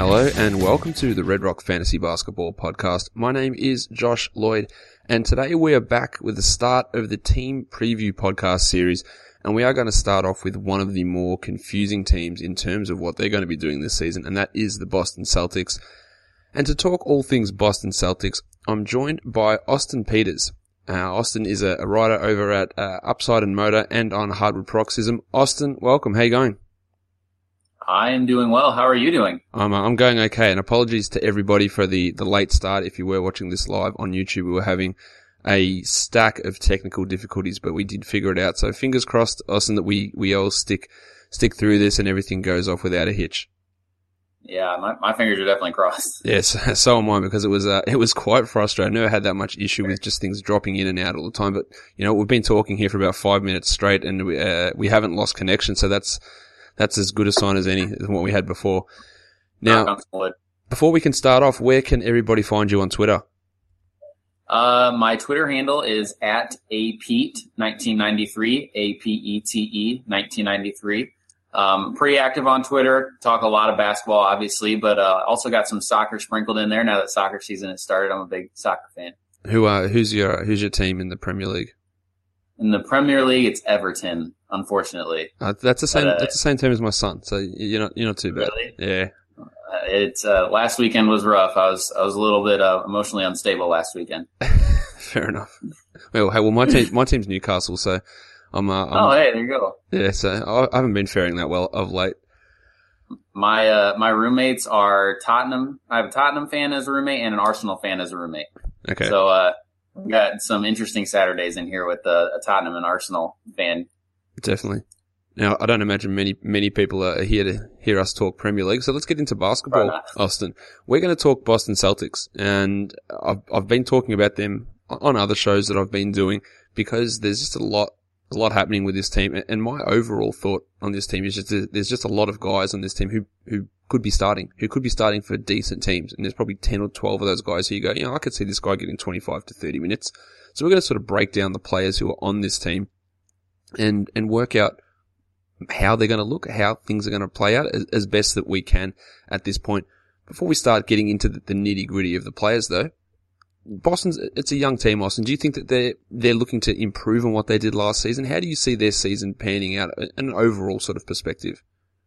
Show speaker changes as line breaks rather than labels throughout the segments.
Hello and welcome to the Red Rock Fantasy Basketball Podcast. My name is Josh Lloyd and today we are back with the start of the team preview podcast series, and we are going to start off with one of the more confusing teams in terms of what they're going to be doing this season, and that is the Boston Celtics. And to talk all things Boston Celtics, I'm joined by Austin Peters. Austin is a writer over at Upside and Motor and on Hardwood Paroxysm. Austin, welcome. How you going?
I am doing well. How are you doing?
I'm going okay, and apologies to everybody for the late start. If you were watching this live on YouTube, we were having a stack of technical difficulties, but we did figure it out. So fingers crossed, Austin, that we all stick through this and everything goes off without a hitch.
Yeah, my fingers are definitely crossed.
Yes, so am I, because it was quite frustrating. I never had that much issue with just things dropping in and out all the time, but you know, we've been talking here for about 5 minutes straight and we haven't lost connection, so that's as good a sign as any than what we had before. Now, before we can start off, where can everybody find you on Twitter?
My Twitter handle is at APete1993, APETE 1993. Pretty active on Twitter, talk a lot of basketball, obviously, but also got some soccer sprinkled in there now that soccer season has started. I'm a big soccer fan.
Who's your team in the Premier League?
In the Premier League, it's Everton, unfortunately.
That's the same team as my son, so you're not too bad.
Really?
Yeah.
It's last weekend was rough. I was a little bit emotionally unstable last weekend.
Fair enough. Well, my team's Newcastle, so
hey, there you go.
Yeah, so I haven't been faring that well of late.
My roommates are Tottenham. I have a Tottenham fan as a roommate and an Arsenal fan as a roommate.
Okay.
So we got some interesting Saturdays in here with a Tottenham and Arsenal fan.
Definitely. Now, I don't imagine many people are here to hear us talk Premier League, so let's get into basketball, Austin. We're going to talk Boston Celtics, and I've been talking about them on other shows that I've been doing because there's just a lot happening with this team, and my overall thought on this team is just there's just a lot of guys on this team who could be starting for decent teams, and there's probably 10 or 12 of those guys who you go, I could see this guy getting 25 to 30 minutes. So we're going to sort of break down the players who are on this team and work out how they're going to look, how things are going to play out as best that we can at this point. Before we start getting into the nitty gritty of the players though, it's a young team, Austin. Do you think that they're looking to improve on what they did last season? How do you see their season panning out in an overall sort of perspective?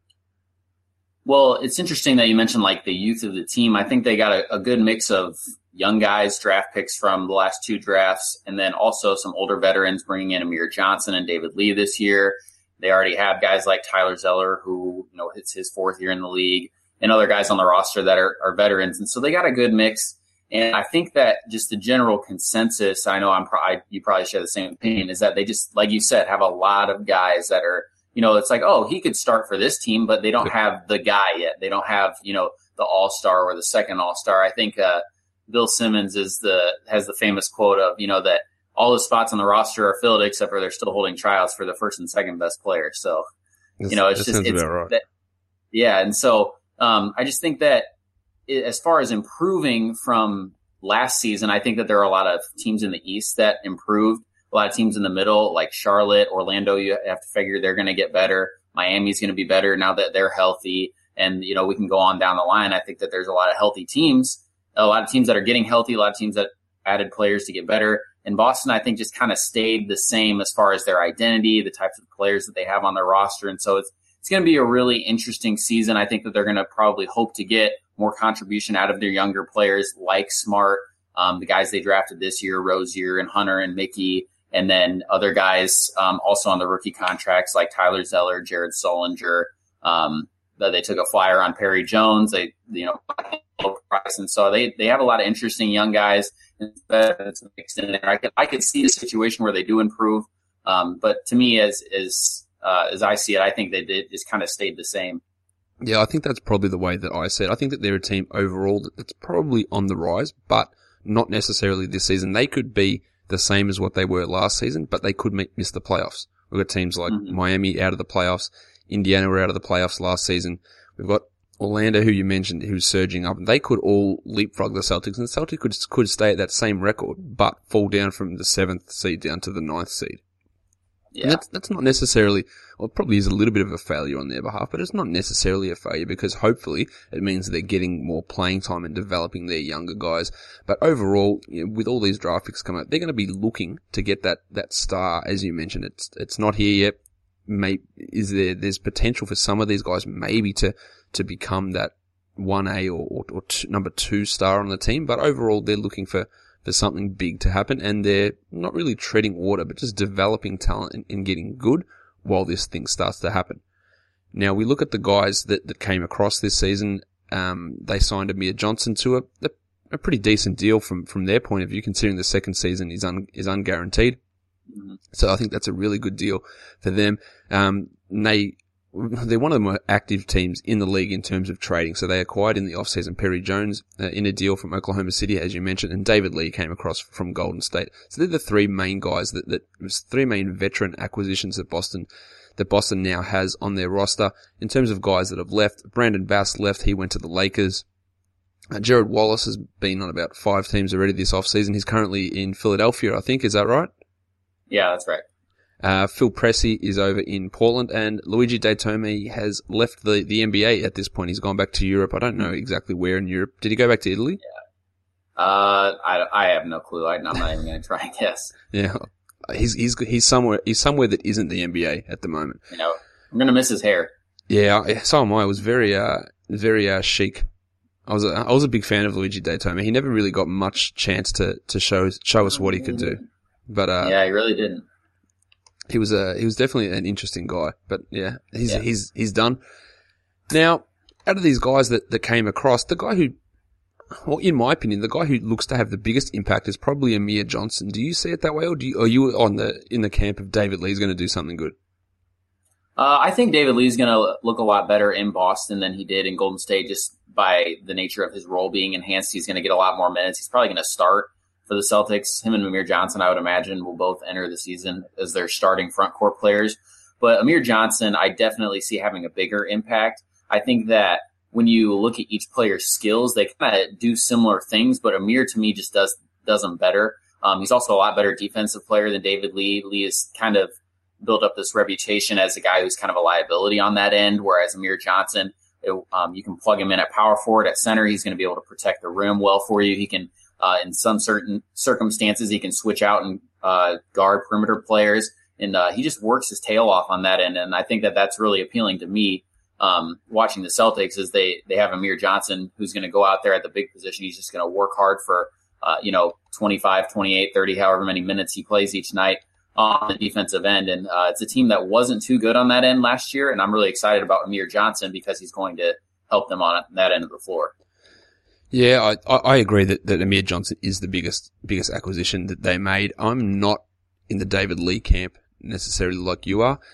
Well, it's interesting that you mentioned like the youth of the team. I think they got a good mix of young guys, draft picks from the last two drafts, and then also some older veterans bringing in Amir Johnson and David Lee this year. They already have guys like Tyler Zeller, who, it's his fourth year in the league, and other guys on the roster that are veterans. And so they got a good mix. And I think that just the general consensus, I know you probably share the same opinion, is that they just, like you said, have a lot of guys that are, it's like, oh, he could start for this team, but they don't have the guy yet. They don't have, the all-star or the second all-star. I think Bill Simmons has the famous quote of, that all the spots on the roster are filled except for they're still holding tryouts for the first and second best player. So, it's right. Yeah. And so I just think that as far as improving from last season, I think that there are a lot of teams in the East that improved. A lot of teams in the middle, like Charlotte, Orlando, you have to figure they're going to get better. Miami's going to be better now that they're healthy. And, we can go on down the line. I think that there's a lot of healthy teams, a lot of teams that are getting healthy, a lot of teams that added players to get better. And Boston, I think, just kind of stayed the same as far as their identity, the types of players that they have on their roster. And so it's going to be a really interesting season. I think that they're going to probably hope to get more contribution out of their younger players like Smart, the guys they drafted this year, Rozier and Hunter and Mickey, and then other guys also on the rookie contracts like Tyler Zeller, Jared Solinger. That they took a flyer on Perry Jones. They, price, and so they have a lot of interesting young guys. That's mixed in there. I could see a situation where they do improve, but to me, as I see it, I think they did just kind of stayed the same.
Yeah, I think that's probably the way that I see it. I think that they're a team overall that's probably on the rise, but not necessarily this season. They could be the same as what they were last season, but they could miss the playoffs. We've got teams like Miami out of the playoffs. Indiana were out of the playoffs last season. We've got Orlando, who you mentioned, who's surging up. They could all leapfrog the Celtics, and the Celtics could stay at that same record, but fall down from the 7th seed down to the 9th seed. And that's not necessarily, well, it probably is a little bit of a failure on their behalf, but it's not necessarily a failure because hopefully it means that they're getting more playing time and developing their younger guys. But overall, with all these draft picks coming up, they're going to be looking to get that star, as you mentioned. It's not here yet. There's potential for some of these guys maybe to become that 1A or number 2 star on the team, but overall they're looking for something big to happen, and they're not really treading water, but just developing talent and getting good while this thing starts to happen. Now, we look at the guys that came across this season. They signed Amir Johnson to a pretty decent deal from their point of view, considering the second season is unguaranteed. So I think that's a really good deal for them. They're one of the more active teams in the league in terms of trading. So they acquired in the offseason Perry Jones in a deal from Oklahoma City, as you mentioned, and David Lee came across from Golden State. So they're the three main guys three main veteran acquisitions that Boston now has on their roster. In terms of guys that have left, Brandon Bass left. He went to the Lakers. Jared Wallace has been on about 5 teams already this offseason. He's currently in Philadelphia, I think. Is that right?
Yeah, that's right.
Phil Pressey is over in Portland, and Luigi Datome has left the NBA at this point. He's gone back to Europe. I don't know exactly where in Europe. Did he go back to Italy?
Yeah. I have no clue. I'm not even going to try and guess.
Yeah. He's somewhere that isn't the NBA at the moment.
I'm going to miss his hair.
Yeah, so am I. It was very chic. I was a big fan of Luigi Datome. He never really got much chance to show us what he could do. But
yeah, he really didn't.
He was definitely an interesting guy, but yeah, he's done. Now, out of these guys that came across, the guy who, well, in my opinion, the guy who looks to have the biggest impact is probably Amir Johnson. Do you see it that way, or are you in the camp of David Lee's going to do something good?
I think David Lee's going to look a lot better in Boston than he did in Golden State, just by the nature of his role being enhanced. He's going to get a lot more minutes. He's probably going to start for the Celtics. Him and Amir Johnson, I would imagine, will both enter the season as their starting front court players. But Amir Johnson, I definitely see having a bigger impact. I think that when you look at each player's skills, they kind of do similar things, but Amir, to me, just does them better. He's also a lot better defensive player than David Lee. Lee has kind of built up this reputation as a guy who's kind of a liability on that end, whereas Amir Johnson, you can plug him in at power forward, at center. He's going to be able to protect the rim well for you. He can, in some certain circumstances, he can switch out and guard perimeter players, and he just works his tail off on that end. And I think that that's really appealing to me. Watching the Celtics is they have Amir Johnson, who's going to go out there at the big position. He's just going to work hard for 25, 28, 30, however many minutes he plays each night on the defensive end. And it's a team that wasn't too good on that end last year, and I'm really excited about Amir Johnson because he's going to help them on that end of the floor.
Yeah, I agree that Amir Johnson is the biggest acquisition that they made. I'm not in the David Lee camp necessarily like you are.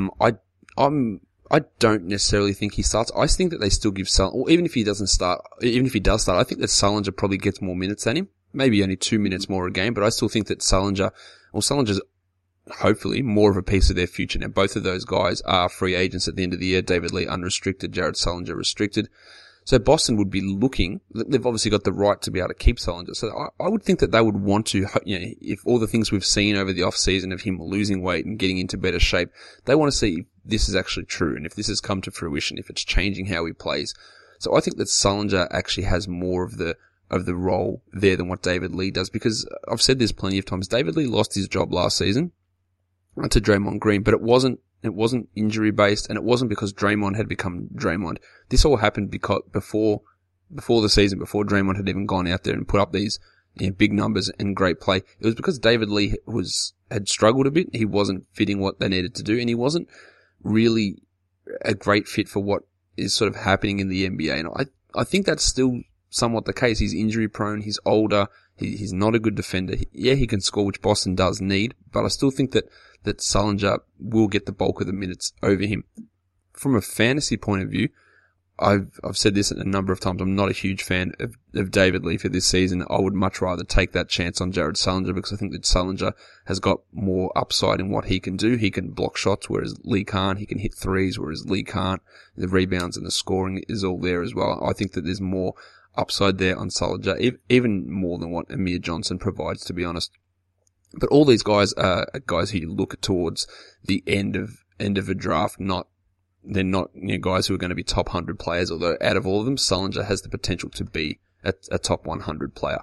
I don't necessarily think he starts. I think that they still give or even if he does start, I think that Sullinger probably gets more minutes than him. Maybe only 2 minutes more a game, but I still think that Sullinger's hopefully more of a piece of their future. Now, both of those guys are free agents at the end of the year. David Lee unrestricted, Jared Sullinger restricted. So Boston would be looking, they've obviously got the right to be able to keep Sullinger. So I would think that they would want to, if all the things we've seen over the off season of him losing weight and getting into better shape, they want to see if this is actually true and if this has come to fruition, if it's changing how he plays. So I think that Sullinger actually has more of the role there than what David Lee does, because I've said this plenty of times. David Lee lost his job last season to Draymond Green, but it wasn't injury based, and it wasn't because Draymond had become Draymond. This all happened because before the season, before Draymond had even gone out there and put up these big numbers and great play. It was because David Lee had struggled a bit. He wasn't fitting what they needed to do, and he wasn't really a great fit for what is sort of happening in the NBA. And I think that's still somewhat the case. He's injury prone. He's older. He's not a good defender. Yeah, he can score, which Boston does need, but I still think that Sullinger will get the bulk of the minutes over him. From a fantasy point of view, I've said this a number of times. I'm not a huge fan of David Lee for this season. I would much rather take that chance on Jared Sullinger, because I think that Sullinger has got more upside in what he can do. He can block shots, whereas Lee can't. He can hit threes, whereas Lee can't. The rebounds and the scoring is all there as well. I think that there's more upside there on Sullinger, even more than what Amir Johnson provides, to be honest. But all these guys are guys who you look towards the end of a draft. They're not guys who are going to be top 100 players. Although out of all of them, Sullinger has the potential to be a top 100 player.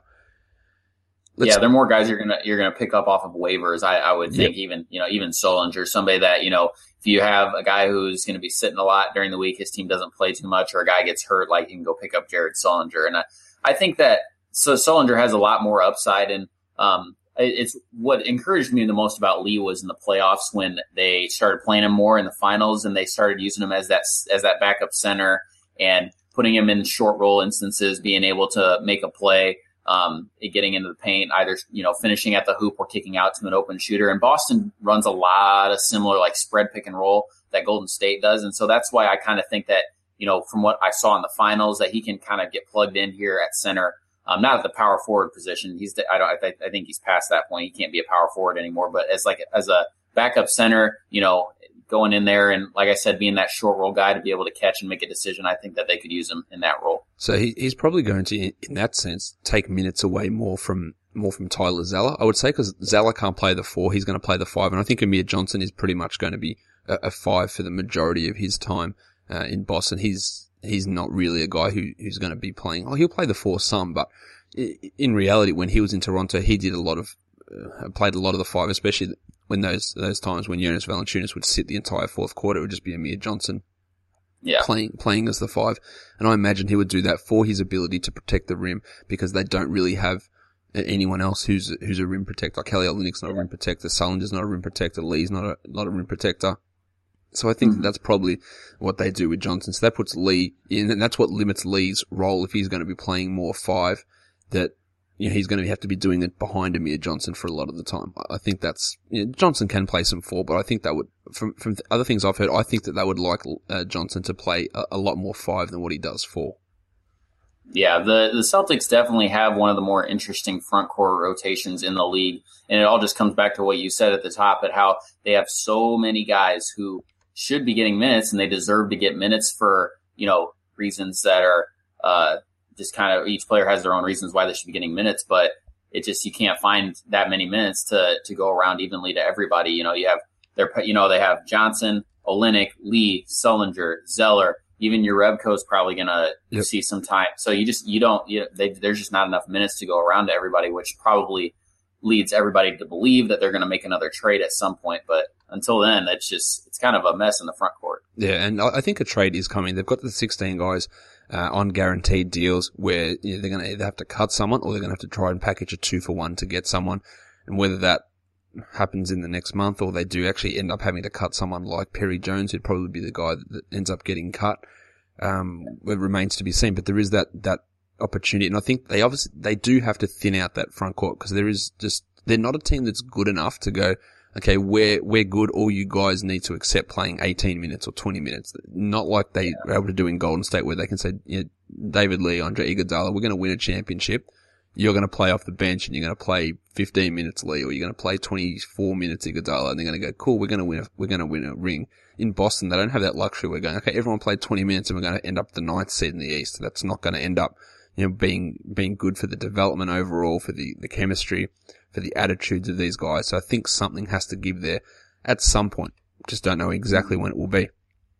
They're more guys you're gonna pick up off of waivers. I would think even Sullinger, somebody that if you have a guy who's going to be sitting a lot during the week, his team doesn't play too much, or a guy gets hurt, like you can go pick up Jared Sullinger. And I think that Sullinger has a lot more upside, and it's what encouraged me the most about Lee was in the playoffs when they started playing him more in the finals, and they started using him as that backup center and putting him in short roll instances, being able to make a play. Getting into the paint, either, finishing at the hoop or kicking out to an open shooter. And Boston runs a lot of similar like spread pick and roll that Golden State does. And so that's why I kind of think that, from what I saw in the finals, that he can kind of get plugged in here at center. Not at the power forward position. I think he's past that point. He can't be a power forward anymore, but as a backup center, going in there and, like I said, being that short roll guy to be able to catch and make a decision, I think that they could use him in that role.
So he's probably going to, in that sense, take minutes away more from Tyler Zeller, I would say, because Zeller can't play the 4. He's going to play the 5. And I think Amir Johnson is pretty much going to be a 5 for the majority of his time in Boston. He's not really a guy who's going to be playing. He'll play the 4 some, but in reality, when he was in Toronto, he did played a lot of the 5, especially when those times when Jonas Valanciunas would sit the entire fourth quarter. It would just be Amir Johnson playing as the 5. And I imagine he would do that for his ability to protect the rim, because they don't really have anyone else who's a rim protector. Kelly Olynyk's not a rim protector. Sullinger's not a rim protector. Lee's not a rim protector. So I think that's probably what they do with Johnson. So that puts Lee in, and that's what limits Lee's role if he's going to be playing more 5, that he's going to have to be doing it behind Amir Johnson for a lot of the time. I think that's, Johnson can play some 4, but I think that would, from other things I've heard, I think that they would like Johnson to play a lot more 5 than what he does 4.
Yeah, the Celtics definitely have one of the more interesting front court rotations in the league. And it all just comes back to what you said at the top, at how they have so many guys who should be getting minutes, and they deserve to get minutes for, reasons that are, just kind of, each player has their own reasons why they should be getting minutes, but you can't find that many minutes to go around evenly to everybody. They have Johnson, Olynyk, Lee, Sullinger, Zeller, even Jerebko is probably going to see some time. So there's just not enough minutes to go around to everybody, which probably leads everybody to believe that they're going to make another trade at some point. But until then, it's kind of a mess in the front court.
Yeah. And I think a trade is coming. They've got the 16 guys on guaranteed deals where they're going to either have to cut someone, or they're going to have to try and package a 2-for-1 to get someone. And whether that happens in the next month, or they do actually end up having to cut someone like Perry Jones, who'd probably be the guy that ends up getting cut, it remains to be seen. But there is that opportunity, and I think they do have to thin out that front court, because they're not a team that's good enough to go, okay, we're good, all you guys need to accept playing 18 minutes or 20 minutes. Not like they were able to do in Golden State, where they can say, David Lee, Andre Iguodala, we're going to win a championship. You're going to play off the bench, and you're going to play 15 minutes Lee, or you're going to play 24 minutes Iguodala, and they're going to go, cool, we're going to win a ring. In Boston, they don't have that luxury. We're going, okay, everyone played 20 minutes, and we're going to end up the 9th seed in the East. That's not going to end up, being good for the development overall, for the chemistry, for the attitudes of these guys. So I think something has to give there at some point. Just don't know exactly when it will be.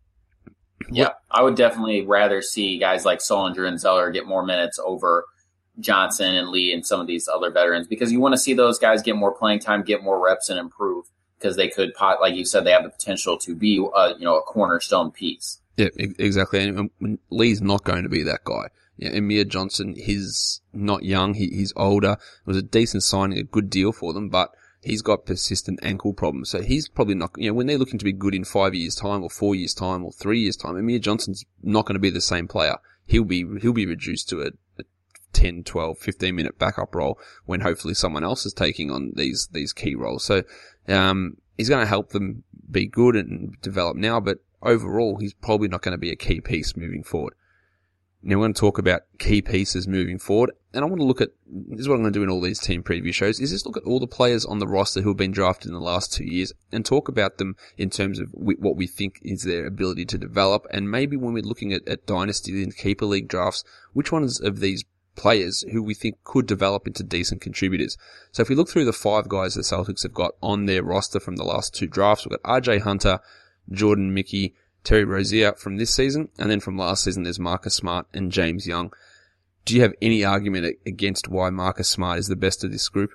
Yeah, I would definitely rather see guys like Sullinger and Zeller get more minutes over Johnson and Lee and some of these other veterans, because you want to see those guys get more playing time, get more reps, and improve, because they could, like you said, they have the potential to be a cornerstone piece. Yeah,
exactly. And Lee's not going to be that guy. Amir Johnson, he's not young, he's older. It was a decent signing, a good deal for them, but he's got persistent ankle problems. So he's probably not, when they're looking to be good in 5 years' time, or 4 years' time, or 3 years' time, Amir Johnson's not going to be the same player. He'll be reduced to a 10, 12, 15 minute backup role, when hopefully someone else is taking on these key roles. So, he's going to help them be good and develop now, but overall, he's probably not going to be a key piece moving forward. Now, we're going to talk about key pieces moving forward, and I want to look at, this is what I'm going to do in all these team preview shows, is just look at all the players on the roster who have been drafted in the last 2 years, and talk about them in terms of what we think is their ability to develop, and maybe when we're looking at Dynasty and Keeper League drafts, which ones of these players who we think could develop into decent contributors. So if we look through the 5 guys the Celtics have got on their roster from the last 2 drafts, we've got RJ Hunter, Jordan Mickey, Terry Rozier from this season, and then from last season there's Marcus Smart and James Young. Do you have any argument against why Marcus Smart is the best of this group?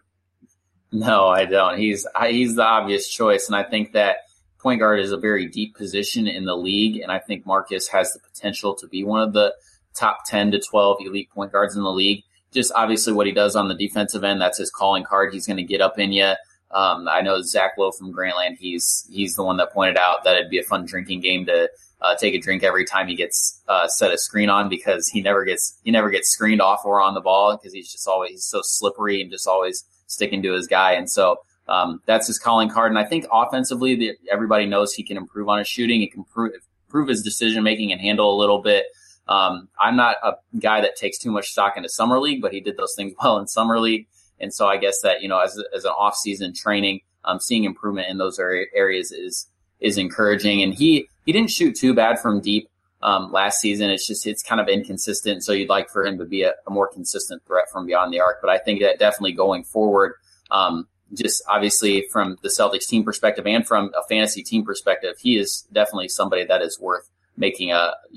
No, I don't. He's the obvious choice, and I think that point guard is a very deep position in the league, and I think Marcus has the potential to be one of the top 10 to 12 elite point guards in the league. Just obviously what he does on the defensive end, that's his calling card. He's going to get up in you. I know Zach Lowe from Grantland, he's the one that pointed out that it'd be a fun drinking game to take a drink every time he gets set a screen on, because he never gets screened off or on the ball, because he's so slippery and just always sticking to his guy. And so that's his calling card. And I think offensively, everybody knows he can improve on his shooting. He can improve his decision making and handle a little bit. I'm not a guy that takes too much stock into summer league, but he did those things well in summer league. And so I guess that, as an off season training, seeing improvement in those areas is encouraging. And he didn't shoot too bad from deep last season. It's kind of inconsistent. So you'd like for him to be a more consistent threat from beyond the arc. But I think that definitely going forward, just obviously from the Celtics team perspective and from a fantasy team perspective, he is definitely somebody that is worth making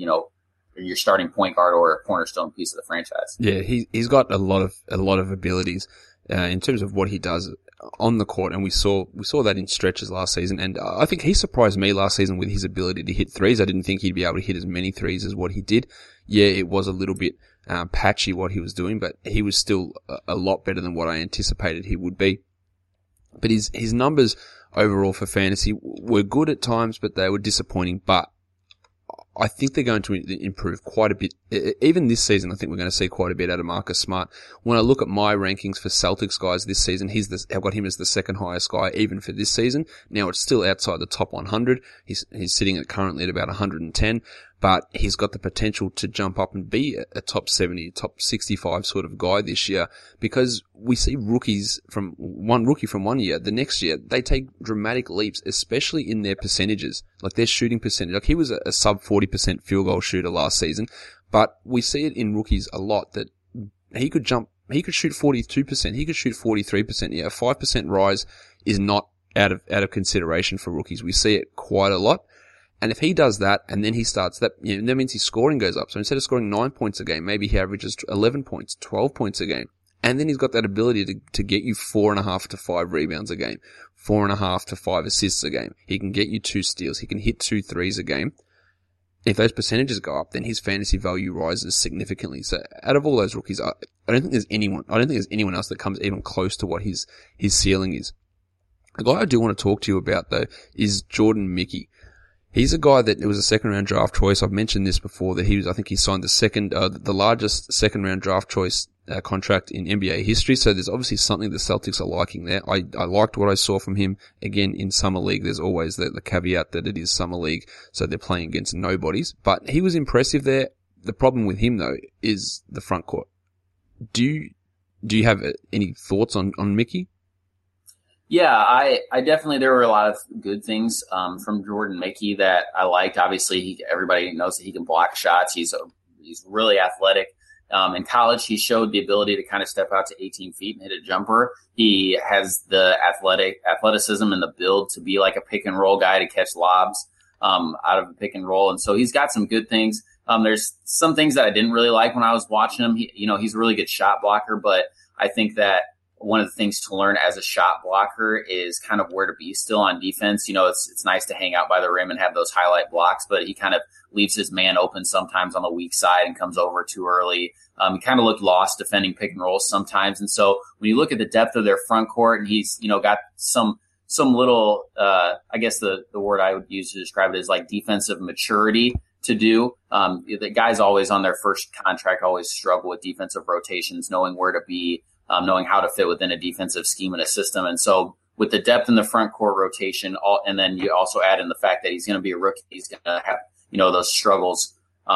your starting point guard or a cornerstone piece of the franchise.
Yeah, he's got a lot of abilities in terms of what he does on the court, and we saw that in stretches last season. And I think he surprised me last season with his ability to hit threes. I didn't think he'd be able to hit as many threes as what he did. Yeah, it was a little bit patchy what he was doing, but he was still a lot better than what I anticipated he would be. But his numbers overall for fantasy were good at times, but they were disappointing. But I think they're going to improve quite a bit. Even this season, I think we're going to see quite a bit out of Marcus Smart. When I look at my rankings for Celtics guys this season, I've got him as the second highest guy even for this season. Now it's still outside the top 100. He's sitting currently at about 110, but he's got the potential to jump up and be a top 70, top 65 sort of guy this year, because we see rookie from 1 year, the next year, they take dramatic leaps, especially in their percentages, like their shooting percentage. Like he was a sub 40% field goal shooter last season, but we see it in rookies a lot that he could shoot 42%, he could shoot 43%. Yeah, a 5% rise is not out of consideration for rookies. We see it quite a lot. And if he does that, and then he starts that means his scoring goes up. So instead of scoring 9 points a game, maybe he averages 11 points, 12 points a game. And then he's got that ability to get you 4.5 to 5 rebounds a game, 4.5 to 5 assists a game. He can get you 2 steals. He can hit 2 threes a game. If those percentages go up, then his fantasy value rises significantly. So out of all those rookies, I don't think there's anyone else that comes even close to what his ceiling is. The guy I do want to talk to you about though is Jordan Mickey. He's a guy that it was a second round draft choice. I've mentioned this before that I think he signed the largest second round draft choice contract in NBA history. So there's obviously something the Celtics are liking there. I liked what I saw from him again in summer league. There's always the caveat that it is summer league, so they're playing against nobodies, but he was impressive there. The problem with him though is the front court. Do you have any thoughts on Mickey?
Yeah, I definitely, there were a lot of good things from Jordan Mickey that I liked. Obviously, everybody knows that he can block shots. He's really athletic. In college, he showed the ability to kind of step out to 18 feet and hit a jumper. He has the athleticism and the build to be like a pick and roll guy to catch lobs out of a pick and roll. And so he's got some good things. There's some things that I didn't really like when I was watching him. He's a really good shot blocker, but I think that one of the things to learn as a shot blocker is kind of where to be still on defense. It's nice to hang out by the rim and have those highlight blocks, but he kind of leaves his man open sometimes on the weak side and comes over too early. He kind of looked lost defending pick and rolls sometimes. And so when you look at the depth of their front court, and he's, got some little, I guess the word I would use to describe it is like defensive maturity to do. The guys always on their first contract always struggle with defensive rotations, knowing where to be, knowing how to fit within a defensive scheme and a system. And so with the depth in the front court rotation, and then you also add in the fact that he's going to be a rookie, he's going to have, those struggles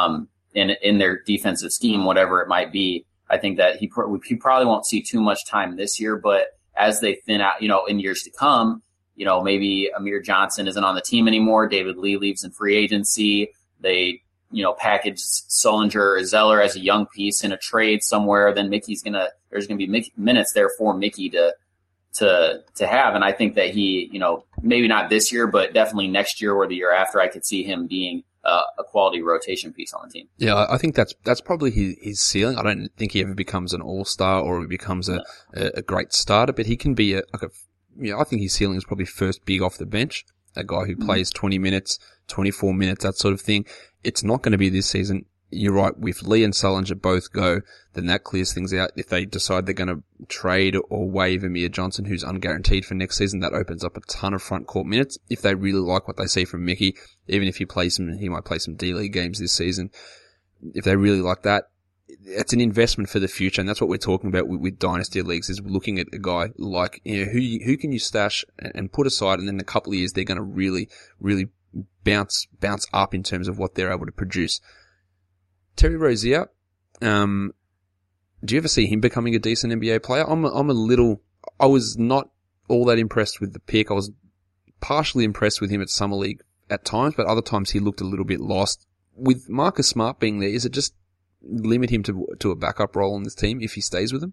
in their defensive scheme, whatever it might be. I think that he probably won't see too much time this year, but as they thin out, in years to come, maybe Amir Johnson isn't on the team anymore. David Lee leaves in free agency. They package Sullinger or Zeller as a young piece in a trade somewhere, then there's going to be minutes there for Mickey to have. And I think that he, maybe not this year, but definitely next year or the year after, I could see him being a quality rotation piece on the team.
Yeah, I think that's probably his ceiling. I don't think he ever becomes an all-star or he becomes a great starter, but he can be I think his ceiling is probably first big off the bench. A guy who plays 20 minutes, 24 minutes, that sort of thing. It's not going to be this season. You're right. If Lee and Sullinger both go, then that clears things out. If they decide they're going to trade or waive Amir Johnson, who's unguaranteed for next season, that opens up a ton of front court minutes. If they really like what they see from Mickey, even if he might play some D-League games this season. If they really like that, it's an investment for the future, and that's what we're talking about with dynasty leagues, is looking at a guy like, who can you stash and put aside, and then in a couple of years they're going to really, really bounce up in terms of what they're able to produce. Terry Rozier, do you ever see him becoming a decent NBA player? I was not all that impressed with the pick. I was partially impressed with him at Summer League at times, but other times he looked a little bit lost. With Marcus Smart being there, is it just limit him to a backup role on this team if he stays with them?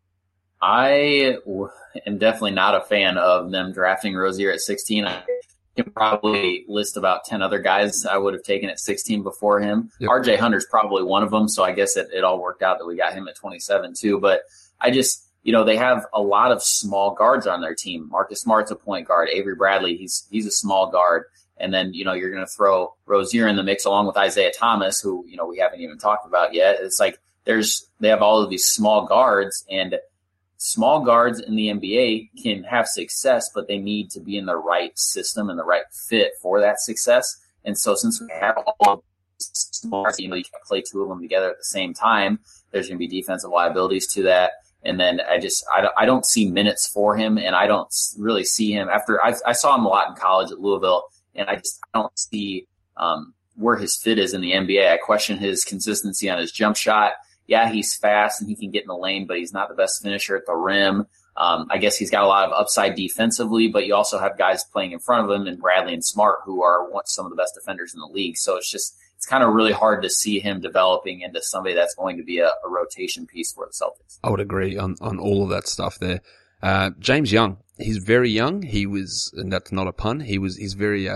I am definitely not a fan of them drafting Rozier at 16. I can probably list about 10 other guys I would have taken at 16 before him. Yep. RJ Hunter's probably one of them, so I guess it all worked out that we got him at 27 too. But I just, they have a lot of small guards on their team. Marcus Smart's a point guard. Avery Bradley, he's a small guard. And then, you're going to throw Rozier in the mix along with Isaiah Thomas, who, we haven't even talked about yet. It's like they have all of these small guards, and small guards in the NBA can have success, but they need to be in the right system and the right fit for that success. And so since we have all of small guards, you can play two of them together at the same time, there's going to be defensive liabilities to that. And then I don't see minutes for him, and I don't really see him after I saw him a lot in college at Louisville. And I don't see where his fit is in the NBA. I question his consistency on his jump shot. Yeah, he's fast and he can get in the lane, but he's not the best finisher at the rim. I guess he's got a lot of upside defensively, but you also have guys playing in front of him, and Bradley and Smart, who are some of the best defenders in the league. So it's kind of really hard to see him developing into somebody that's going to be a rotation piece for the Celtics.
I would agree on all of that stuff there. James Young, he's very young. And that's not a pun. He's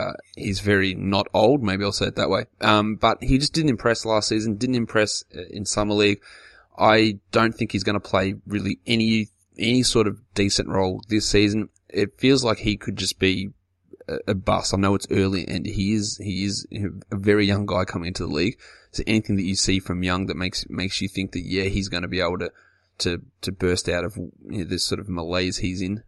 very not old. Maybe I'll say it that way. But he just didn't impress last season, didn't impress in Summer League. I don't think he's going to play really any sort of decent role this season. It feels like he could just be a bust. I know it's early, and he is a very young guy coming into the league. So anything that you see from Young that makes you think that, yeah, he's going to be able to burst out of this sort of malaise he's in?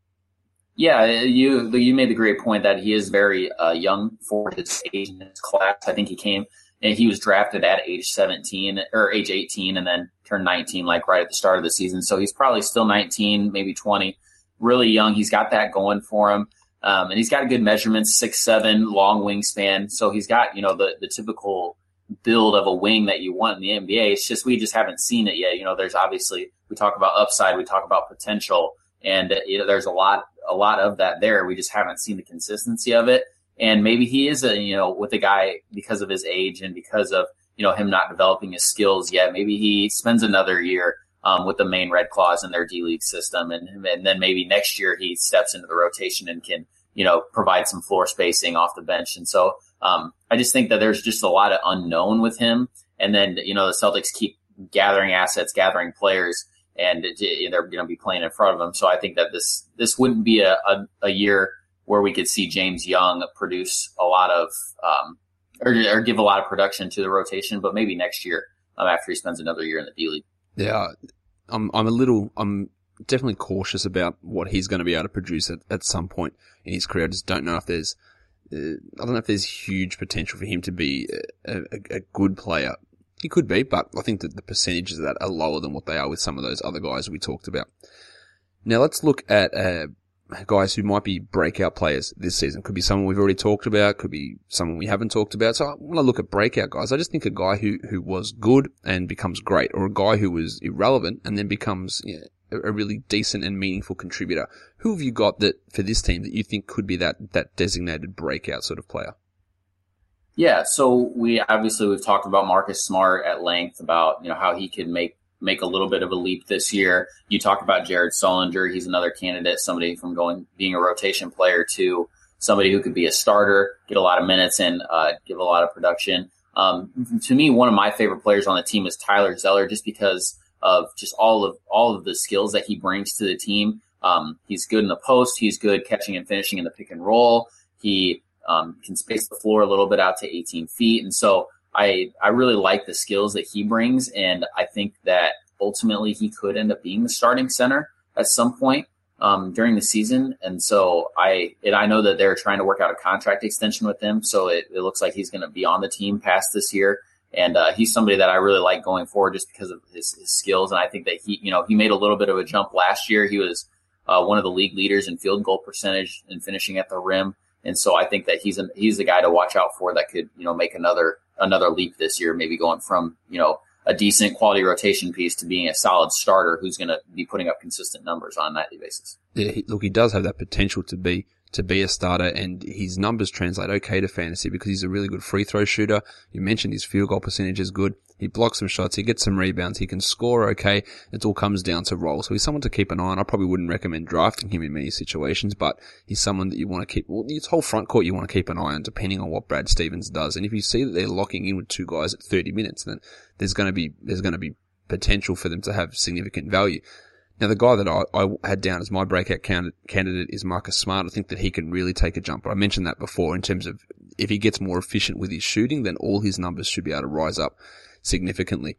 Yeah, you made the great point that he is very young for his age in his class. I think he was drafted at age 17 or age 18 and then turned 19 like right at the start of the season. So he's probably still 19, maybe 20, really young. He's got that going for him. And he's got good measurements, 6'7", long wingspan. So he's got, the typical build of a wing that you want in the NBA. It's just, we just haven't seen it yet. There's obviously, we talk about upside, we talk about potential, and there's a lot of that there. We just haven't seen the consistency of it. And maybe he is with a guy, because of his age and because of, him not developing his skills yet, maybe he spends another year with the main Red Claws in their D-League system. And then maybe next year he steps into the rotation and can, provide some floor spacing off the bench. And so I just think that there's just a lot of unknown with him. And then, the Celtics keep gathering assets, gathering players, and they're going to be playing in front of him. So I think that this wouldn't be a year where we could see James Young produce a lot of or give a lot of production to the rotation, but maybe next year after he spends another year in the D-League. Yeah,
I'm definitely cautious about what he's going to be able to produce at some point in his career. I just don't know if there's huge potential for him to be a good player. He could be, but I think that the percentages of that are lower than what they are with some of those other guys we talked about. Now let's look at guys who might be breakout players this season. Could be someone we've already talked about, could be someone we haven't talked about. So when I look at breakout guys, I just think a guy who was good and becomes great, or a guy who was irrelevant and then becomes a really decent and meaningful contributor. Who have you got that for this team that you think could be that designated breakout sort of player?
Yeah, so we've talked about Marcus Smart at length about, how he could make a little bit of a leap this year. You talked about Jared Sullinger. He's another candidate, somebody from being a rotation player to somebody who could be a starter, get a lot of minutes and give a lot of production. To me, one of my favorite players on the team is Tyler Zeller, just because of just all of the skills that he brings to the team. He's good in the post. He's good catching and finishing in the pick and roll. He can space the floor a little bit out to 18 feet. And so I really like the skills that he brings. And I think that ultimately he could end up being the starting center at some point during the season. And so I know that they're trying to work out a contract extension with him. So it looks like he's going to be on the team past this year. And he's somebody that I really like going forward just because of his skills. And I think that he made a little bit of a jump last year. He was one of the league leaders in field goal percentage and finishing at the rim. And so I think that he's the guy to watch out for that could, make another leap this year, maybe going from, a decent quality rotation piece to being a solid starter who's going to be putting up consistent numbers on a nightly basis.
Yeah, he does have that potential to be a starter, and his numbers translate okay to fantasy because he's a really good free throw shooter. You mentioned his field goal percentage is good. He blocks some shots. He gets some rebounds. He can score okay. It all comes down to roll. So he's someone to keep an eye on. I probably wouldn't recommend drafting him in many situations, but he's someone that you want to keep. Well, his whole front court you want to keep an eye on depending on what Brad Stevens does. And if you see that they're locking in with two guys at 30 minutes, then there's going to be potential for them to have significant value. Now, the guy that I had down as my breakout candidate is Marcus Smart. I think that he can really take a jump. But I mentioned that before in terms of if he gets more efficient with his shooting, then all his numbers should be able to rise up significantly.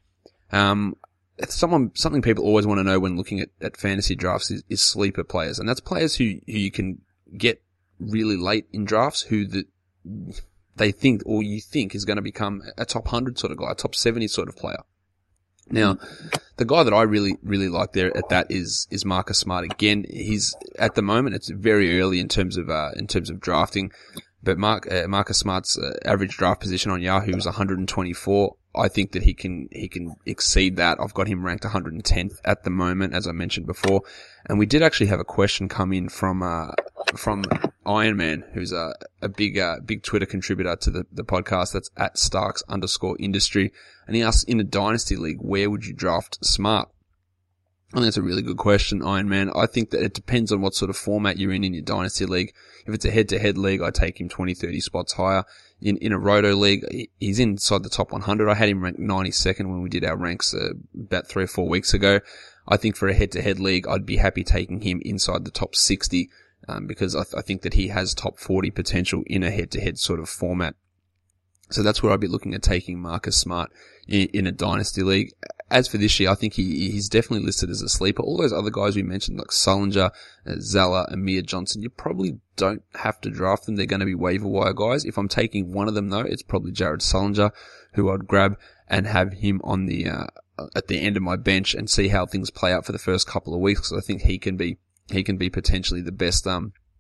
Something people always want to know when looking at fantasy drafts is sleeper players. And that's players who you can get really late in drafts who they think or you think is going to become a top 100 sort of guy, a top 70 sort of player. Now, the guy that I really, really like there at that is Marcus Smart. Again, he's at the moment, it's very early in terms of drafting, but Marcus Smart's average draft position on Yahoo is 124. I think that he can exceed that. I've got him ranked 110th at the moment, as I mentioned before. And we did actually have a question come in from Iron Man, who's a big Twitter contributor to the podcast. That's at Starks_industry. And he asks, in a dynasty league, where would you draft Smart? I think that's a really good question, Iron Man. I think that it depends on what sort of format you're in your dynasty league. If it's a head-to-head league, I take him 20, 30 spots higher. In a roto league, he's inside the top 100. I had him ranked 92nd when we did our ranks about 3 or 4 weeks ago. I think for a head-to-head league, I'd be happy taking him inside the top 60 because I think that he has top 40 potential in a head-to-head sort of format. So that's where I'd be looking at taking Marcus Smart in a dynasty league. As for this year, I think he's definitely listed as a sleeper. All those other guys we mentioned, like Sullinger, Zeller, Amir Johnson, you probably don't have to draft them. They're going to be waiver wire guys. If I'm taking one of them though, it's probably Jared Sullinger, who I'd grab and have him on the at the end of my bench and see how things play out for the first couple of weeks. Because I think he can be potentially the best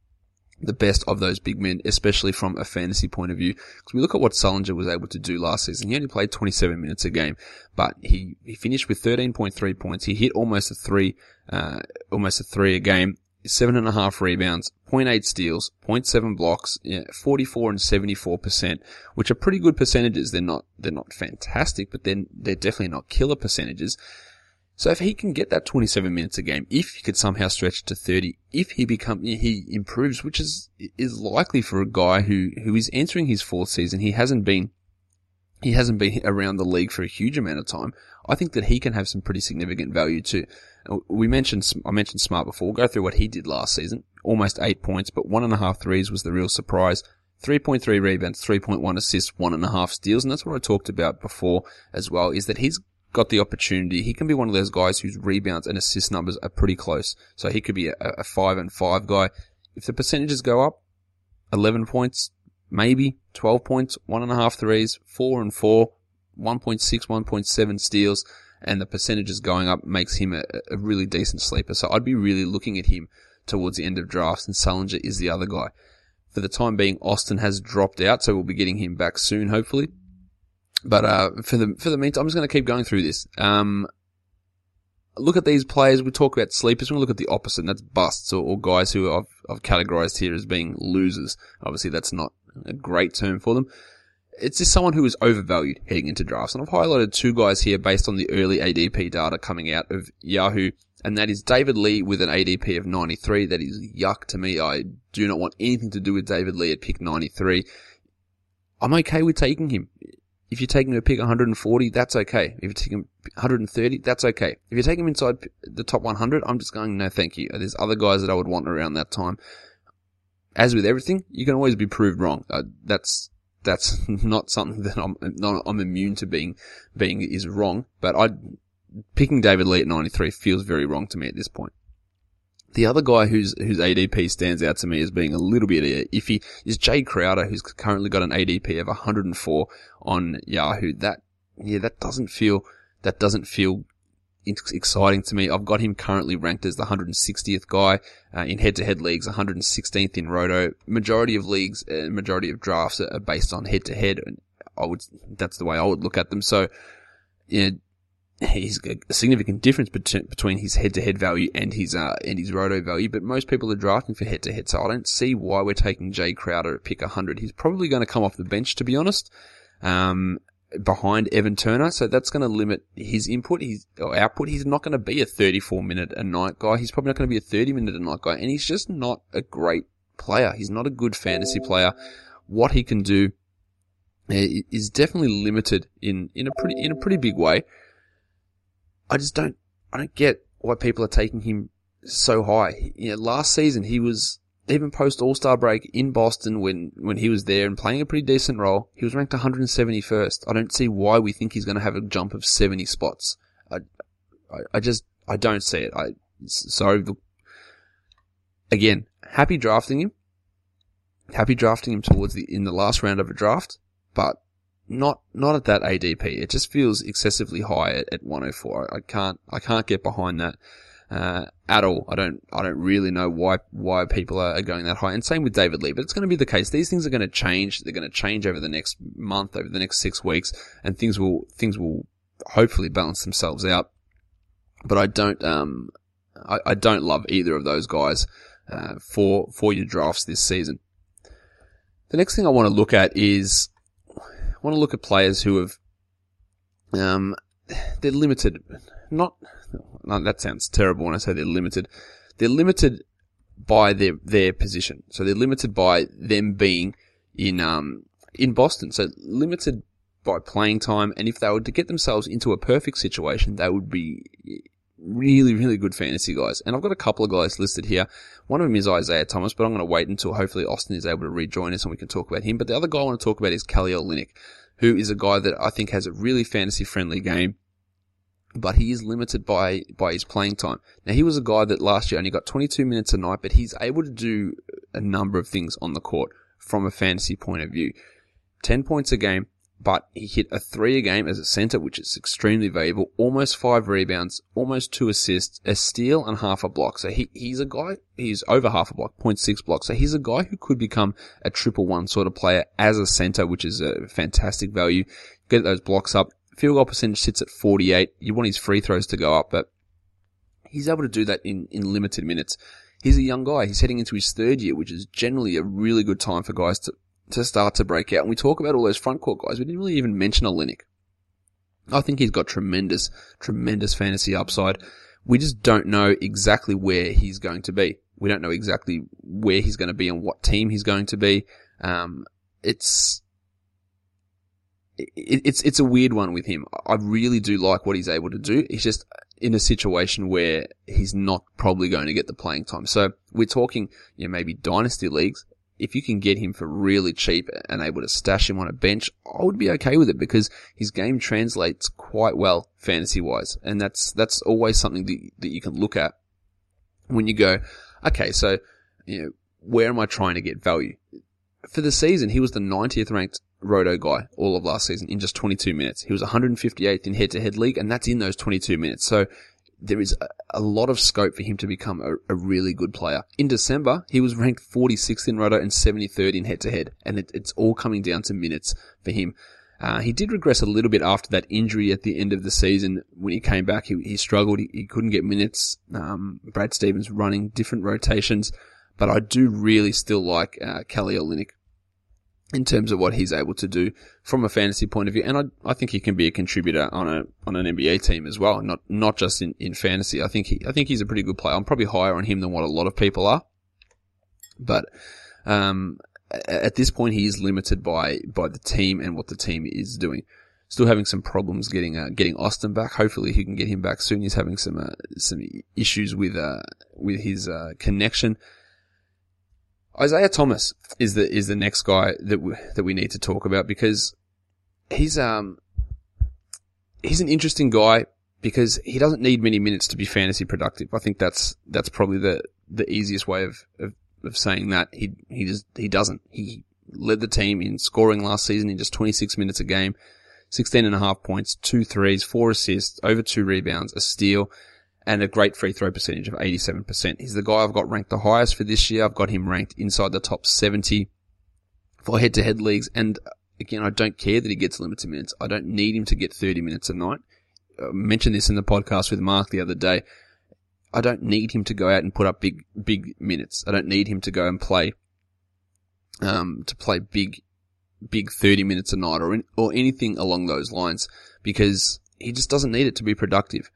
of those big men, especially from a fantasy point of view. Because we look at what Sullinger was able to do last season. He only played 27 minutes a game, but he finished with 13.3 points. He hit almost a three a game, 7.5 rebounds, 0.8 steals, 0.7 blocks, 44 and 74%, which are pretty good percentages. They're not fantastic, but they're definitely not killer percentages. So if he can get that 27 minutes a game, if he could somehow stretch it to 30, if he improves, which is likely for a guy who is entering his 4th season, he hasn't been around the league for a huge amount of time. I think that he can have some pretty significant value too. I mentioned Smart before. We'll go through what he did last season. Almost 8 points, but 1.5 threes was the real surprise. 3.3 rebounds, 3.1 assists, 1.5 steals, and that's what I talked about before as well, is that he's got the opportunity. He can be one of those guys whose rebounds and assist numbers are pretty close. So he could be a 5 and 5 guy. If the percentages go up, 11 points, maybe 12 points, 1.5 threes, 4 and 4, 1.6, 1.7 steals, and the percentages going up makes him a really decent sleeper. So I'd be really looking at him towards the end of drafts, and Sullinger is the other guy. For the time being, Austin has dropped out, so we'll be getting him back soon, hopefully. But for the meantime, I'm just going to keep going through this. Look at these players. We talk about sleepers. We'll look at the opposite, and that's busts or guys who I've categorized here as being losers. Obviously, that's not a great term for them. it's just someone who is overvalued heading into drafts. And I've highlighted two guys here based on the early ADP data coming out of Yahoo, and that is David Lee with an ADP of 93. That is yuck to me. I do not want anything to do with David Lee at pick 93. I'm okay with taking him. If you're taking him at pick 140, that's okay. If you're taking him 130, that's okay. If you're taking him inside the top 100, I'm just going, no thank you. There's other guys that I would want around that time. As with everything, you can always be proved wrong. That's not something that I'm immune to being is wrong, but picking David Lee at 93 feels very wrong to me at this point. The other guy whose ADP stands out to me as being a little bit iffy is Jay Crowder, who's currently got an ADP of 104 on Yahoo. That doesn't feel exciting to me. I've got him currently ranked as the 160th guy in head-to-head leagues, 116th in Roto. Majority of leagues, majority of drafts are based on head-to-head. That's the way I would look at them. So, he's a significant difference between his head-to-head value and his Roto value, but most people are drafting for head-to-head, so I don't see why we're taking Jay Crowder at pick 100. He's probably going to come off the bench, to be honest, behind Evan Turner, so that's going to limit his output. He's not going to be a 34-minute a night guy. He's probably not going to be a 30-minute a night guy, and he's just not a great player. He's not a good fantasy player. What he can do is definitely limited in a pretty big way. I don't get why people are taking him so high. Last season he was, even post All-Star break in Boston when he was there and playing a pretty decent role, he was ranked 171st. I don't see why we think he's going to have a jump of 70 spots. I don't see it. Again, happy drafting him in the last round of a draft, but not at that ADP. It just feels excessively high at 104. I can't get behind that at all. I don't really know why people are going that high. And same with David Lee, but it's going to be the case. These things are going to change. They're going to change over the next month, over the next 6 weeks, and things will hopefully balance themselves out. But I don't love either of those guys for your drafts this season. The next thing I want to look at is players who have, they're limited. No, that sounds terrible when I say they're limited. They're limited by their position. So they're limited by them being in Boston. So limited by playing time. And if they were to get themselves into a perfect situation, they would be really, really good fantasy guys. And I've got a couple of guys listed here. One of them is Isaiah Thomas, but I'm going to wait until hopefully Austin is able to rejoin us and we can talk about him. But the other guy I want to talk about is Kelly Olynyk, who is a guy that I think has a really fantasy-friendly game, but he is limited by his playing time. Now, he was a guy that last year only got 22 minutes a night, but he's able to do a number of things on the court from a fantasy point of view. 10 points a game, but he hit a 3 a game as a center, which is extremely valuable. Almost 5 rebounds, almost 2 assists, a steal, and half a block. So he's a guy, he's over half a block, 0.6 blocks. So he's a guy who could become a 1-1 sort of player as a center, which is a fantastic value. Get those blocks up. Field goal percentage sits at 48. You want his free throws to go up, but he's able to do that in limited minutes. He's a young guy. He's heading into his 3rd year, which is generally a really good time for guys to start to break out. And we talk about all those front court guys. We didn't really even mention Olynyk. I think he's got tremendous fantasy upside. We just don't know exactly where he's going to be. We don't know exactly where he's going to be and what team he's going to be. It's a weird one with him. I really do like what he's able to do. He's just in a situation where he's not probably going to get the playing time. So we're talking, maybe dynasty leagues. If you can get him for really cheap and able to stash him on a bench, I would be okay with it because his game translates quite well fantasy-wise. And that's always something that you can look at when you go, okay, so, where am I trying to get value? For the season, he was the 90th ranked Roto guy all of last season in just 22 minutes. He was 158th in head-to-head league, and that's in those 22 minutes. So there is a lot of scope for him to become a really good player. In December, he was ranked 46th in Roto and 73rd in head-to-head, and it's all coming down to minutes for him. He did regress a little bit after that injury at the end of the season. When he came back, he struggled. He couldn't get minutes. Brad Stevens running different rotations, but I do really still like Kelly Olynyk. in terms of what he's able to do from a fantasy point of view. And I think he can be a contributor on an NBA team as well, not just in fantasy. I think he's a pretty good player. I'm probably higher on him than what a lot of people are. But, at this point, he is limited by the team and what the team is doing. Still having some problems getting Austin back. Hopefully he can get him back soon. He's having some issues with his connection. Isaiah Thomas is the next guy that we need to talk about, because he's an interesting guy because he doesn't need many minutes to be fantasy productive. I think that's probably the easiest way of saying that. He doesn't. He led the team in scoring last season in just 26 minutes a game, 16.5 points, 2 threes, 4 assists, over 2 rebounds, a steal, and a great free throw percentage of 87%. He's the guy I've got ranked the highest for this year. I've got him ranked inside the top 70 for head-to-head leagues. And again, I don't care that he gets limited minutes. I don't need him to get 30 minutes a night. I mentioned this in the podcast with Mark the other day. I don't need him to go out and put up big minutes. I don't need him to go and play big 30 minutes a night or anything along those lines, because he just doesn't need it to be productive.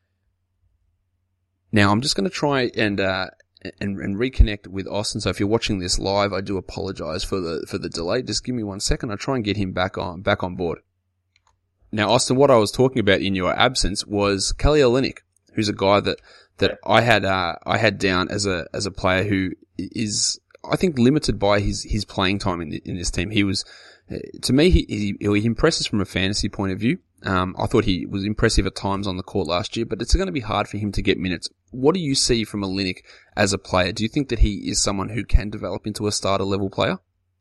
Now, I'm just going to try and reconnect with Austin. So if you're watching this live, I do apologize for the delay. Just give me 1 second. I'll try and get him back on board. Now, Austin, what I was talking about in your absence was Kelly Olynyk, who's a guy that I had down as a player who is, I think, limited by his playing time in this team. He was, to me, he impresses from a fantasy point of view. I thought he was impressive at times on the court last year, but it's going to be hard for him to get minutes. What do you see from Olynyk as a player? Do you think that he is someone who can develop into a starter level player?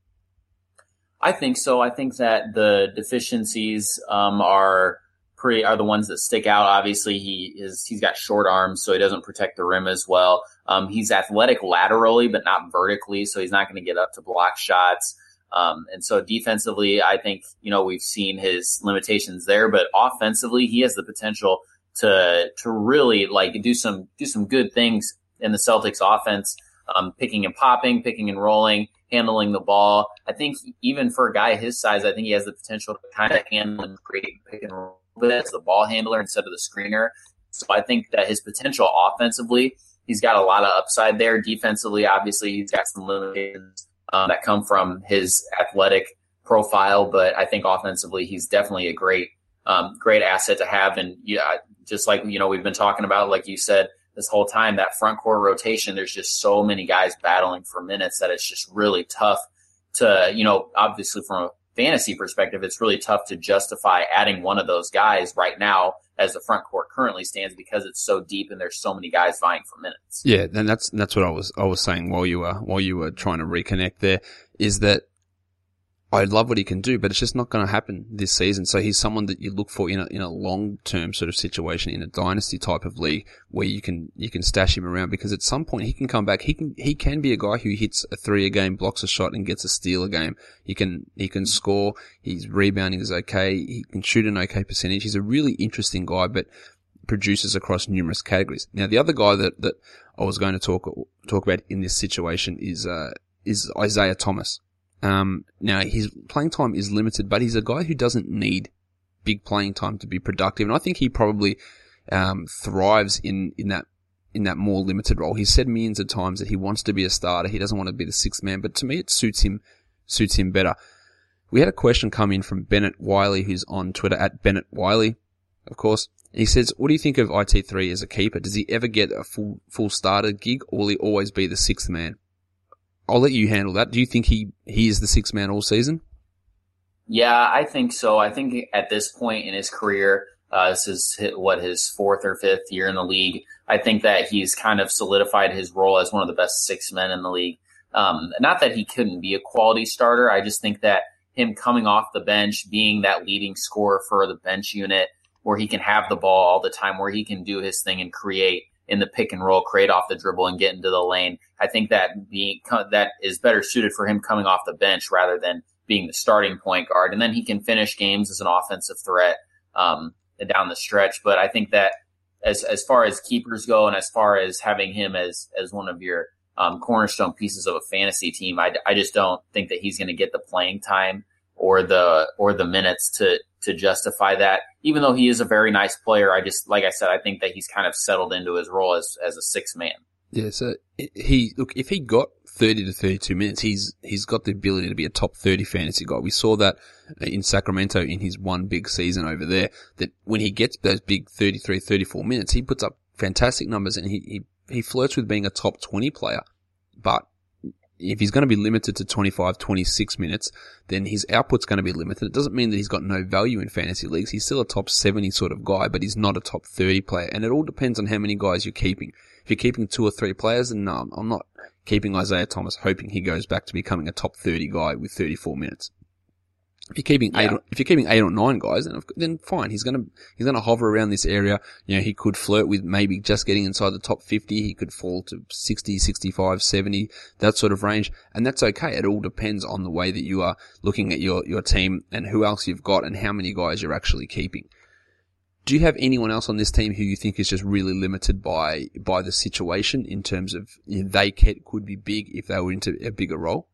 I think so. I think that the deficiencies are the ones that stick out. Obviously, he's got short arms, so he doesn't protect the rim as well. He's athletic laterally, but not vertically, so he's not going to get up to block shots. And so defensively, I think, we've seen his limitations there, but offensively, he has the potential to really do some good things in the Celtics offense, picking and popping, picking and rolling, handling the ball. I think even for a guy his size, I think he has the potential to kind of handle and create pick and roll as the ball handler instead of the screener. So I think that his potential offensively, he's got a lot of upside there. Defensively, obviously, he's got some limitations that come from his athletic profile, but I think offensively, he's definitely a great asset to have. And just like, we've been talking about, like you said, this whole time, that front court rotation, there's just so many guys battling for minutes that it's just really tough to, obviously from a fantasy perspective, it's really tough to justify adding one of those guys right now as the front court currently stands, because it's so deep and there's so many guys vying for minutes.
Yeah, and that's what I was saying while you were trying to reconnect there, is that I love what he can do, but it's just not going to happen this season. So he's someone that you look for in a long-term sort of situation, in a dynasty type of league where you can stash him around, because at some point he can come back. He can be a guy who hits a 3 a game, blocks a shot, and gets a steal a game. He can score. His rebounding is okay. He can shoot an okay percentage. He's a really interesting guy, but produces across numerous categories. Now, the other guy that I was going to talk about in this situation is Isaiah Thomas. Now his playing time is limited, but he's a guy who doesn't need big playing time to be productive. And I think he probably, thrives in that more limited role. He's said millions of times that he wants to be a starter. He doesn't want to be the sixth man, but to me it suits him better. We had a question come in from Bennett Wiley, who's on Twitter at Bennett Wiley, of course. He says, what do you think of IT3 as a keeper? Does he ever get a full starter gig, or will he always be the sixth man? I'll let you handle that. Do you think he is the sixth man all season?
Yeah, I think so. I think at this point in his career, this is his fourth or fifth year in the league. I think that he's kind of solidified his role as one of the best six men in the league. Not that he couldn't be a quality starter. I just think that him coming off the bench, being that leading scorer for the bench unit, where he can have the ball all the time, where he can do his thing and create in the pick and roll, create off the dribble and get into the lane. I think that is better suited for him coming off the bench rather than being the starting point guard. And then he can finish games as an offensive threat down the stretch. But I think that as far as keepers go, and as far as having him as one of your cornerstone pieces of a fantasy team. I just don't think that he's going to get the playing time or the minutes to justify that. Even though he is a very nice player, like I said, I think that he's kind of settled into his role as a sixth man.
Yeah, so if he got 30 to 32 minutes, he's got the ability to be a top 30 fantasy guy. We saw that in Sacramento in his one big season over there, that when he gets those big 33, 34 minutes, he puts up fantastic numbers and he flirts with being a top 20 player. But if he's going to be limited to 25, 26 minutes, then his output's going to be limited. It doesn't mean that he's got no value in fantasy leagues. He's still a top 70 sort of guy, but he's not a top 30 player. And it all depends on how many guys you're keeping. If you're keeping 2 or 3 players, then no, I'm not keeping Isaiah Thomas hoping he goes back to becoming a top 30 guy with 34 minutes. If you're keeping 8 or 9 guys, then fine. He's gonna hover around this area. You know, he could flirt with maybe just getting inside the top 50. He could fall to 60, 65, 70, that sort of range. And that's okay. It all depends on the way that you are looking at your team and who else you've got and how many guys you're actually keeping. Do you have anyone else on this team who you think is just really limited by the situation in terms of, you know, they could be big if they were into a bigger role?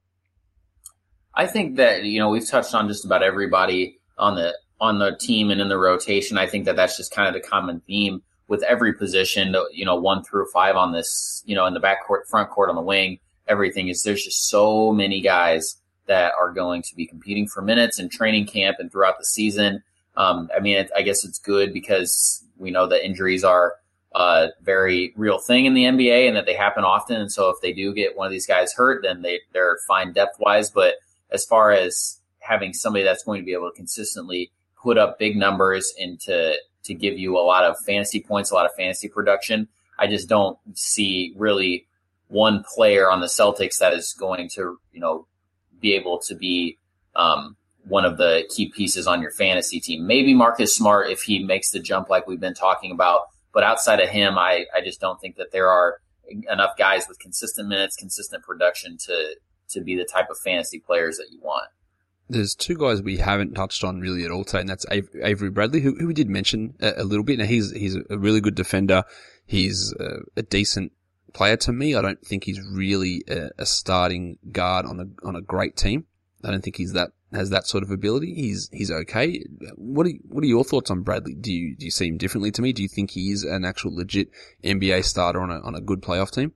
I think that, you know, we've touched on just about everybody on the team and in the rotation. I think that that's just kind of the common theme with every position, you know, 1 through 5 on this, you know, in the backcourt, front court, on the wing, everything is, there's just so many guys that are going to be competing for minutes in training camp and throughout the season. I mean, I guess it's good because we know that injuries are a very real thing in the NBA and that they happen often. And so if they do get one of these guys hurt, then they're fine depth wise. But as far as having somebody that's going to be able to consistently put up big numbers and to give you a lot of fantasy points, a lot of fantasy production, I just don't see really one player on the Celtics that is going to, you know, be able to be one of the key pieces on your fantasy team. Maybe Marcus Smart if he makes the jump like we've been talking about. But outside of him, I just don't think that there are enough guys with consistent minutes, consistent production to be the type of fantasy players that you want.
There's 2 guys we haven't touched on really at all today, and that's Avery Bradley, who we did mention a little bit. Now, he's a really good defender. He's a decent player to me. I don't think he's really a starting guard on a great team. I don't think has that sort of ability. He's okay. What are your thoughts on Bradley? Do you see him differently to me? Do you think he is an actual legit NBA starter on a good playoff team?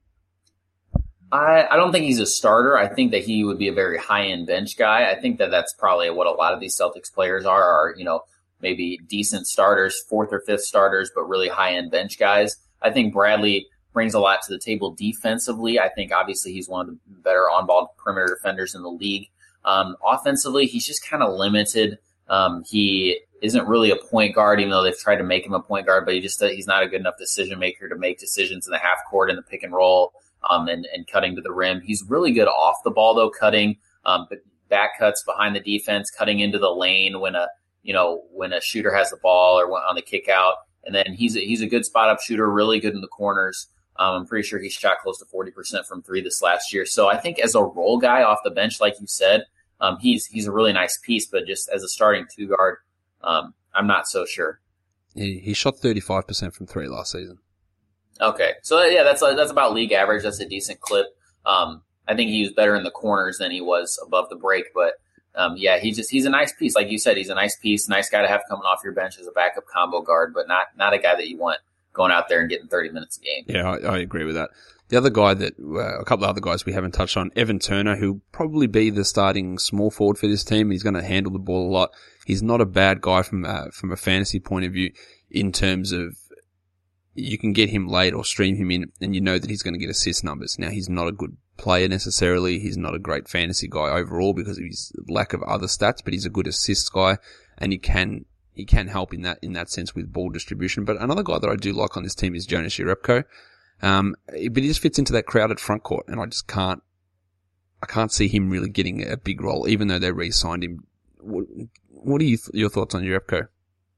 I don't think he's a starter. I think that he would be a very high-end bench guy. I think that that's probably what a lot of these Celtics players are, you know, maybe decent starters, 4th or 5th starters, but really high-end bench guys. I think Bradley brings a lot to the table defensively. I think obviously he's one of the better on-ball perimeter defenders in the league. Offensively, he's just kind of limited. He isn't really a point guard, even though they've tried to make him a point guard, but he's not a good enough decision maker to make decisions in the half court and the pick and roll. And cutting to the rim. He's really good off the ball though, cutting, back cuts behind the defense, cutting into the lane when a shooter has the ball or on the kick out. And then he's a good spot up shooter, really good in the corners. I'm pretty sure he shot close to 40% from 3 this last year. So I think as a role guy off the bench, like you said, he's a really nice piece, but just as a starting 2 guard, I'm not so sure.
He shot 35% from 3 last season.
Okay, so yeah, that's about league average. That's a decent clip. I think he was better in the corners than he was above the break, but yeah, he's a nice piece. Like you said, he's a nice piece, nice guy to have coming off your bench as a backup combo guard, but not a guy that you want going out there and getting 30 minutes a game.
Yeah, I agree with that. The other guy a couple of other guys we haven't touched on, Evan Turner, who'll probably be the starting small forward for this team. He's going to handle the ball a lot. He's not a bad guy from a fantasy point of view in terms of you can get him late or stream him in and you know that he's going to get assist numbers. Now, he's not a good player necessarily. He's not a great fantasy guy overall because of his lack of other stats, but he's a good assist guy and he can help in that sense with ball distribution. But another guy that I do like on this team is Jonas Jerebko. But he just fits into that crowded front court and I can't see him really getting a big role even though they re-signed him. What are your thoughts on Jerebko?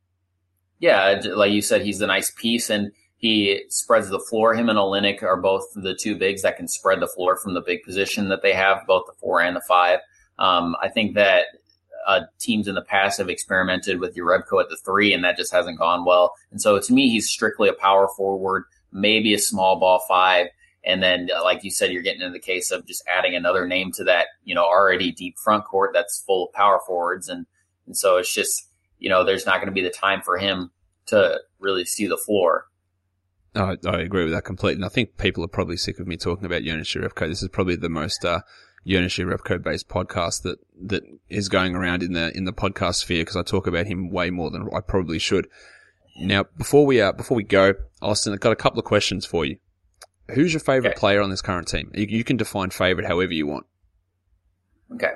Yeah, like you said, he's a nice piece and he spreads the floor. Him and Olynyk are both the 2 bigs that can spread the floor from the big position that they have, both the 4 and the 5. I think that teams in the past have experimented with Jerebko at the 3, and that just hasn't gone well. And so to me, he's strictly a power forward, maybe a small ball 5. And then, like you said, you're getting into the case of just adding another name to that, already deep front court that's full of power forwards. And so it's just, there's not going to be the time for him to really see the floor.
I agree with that completely. And I think people are probably sick of me talking about Jonas Jerebko. This is probably the most Jonas Jerebko based podcast that is going around in the podcast sphere, because I talk about him way more than I probably should. Now, before we go, Austin, I've got a couple of questions for you. Who's your favorite player on this current team? You can define favorite however you want.
Okay.